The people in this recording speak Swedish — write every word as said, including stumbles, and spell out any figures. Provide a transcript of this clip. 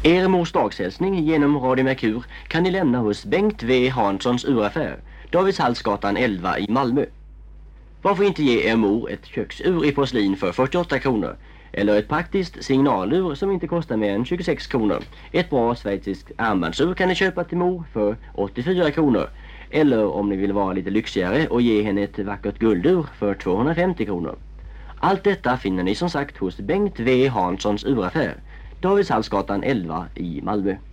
Er mors dagshälsning genom Radio Merkur kan ni lämna hos Bengt W. Hanssons uraffär, Davidshallsgatan elva i Malmö. Varför inte ge er mor ett köksur i porslin för fyrtioåtta kronor eller ett praktiskt signalur som inte kostar mer än tjugosex kronor. Ett bra schweiziskt armbandsur kan ni köpa till mor för åttiofyra kronor. Eller om ni vill vara lite lyxigare och ge henne ett vackert guldur för tvåhundrafemtio kronor. Allt detta finner ni som sagt hos Bengt W. Hanssons uraffär, Davidshallsgatan elva i Malmö.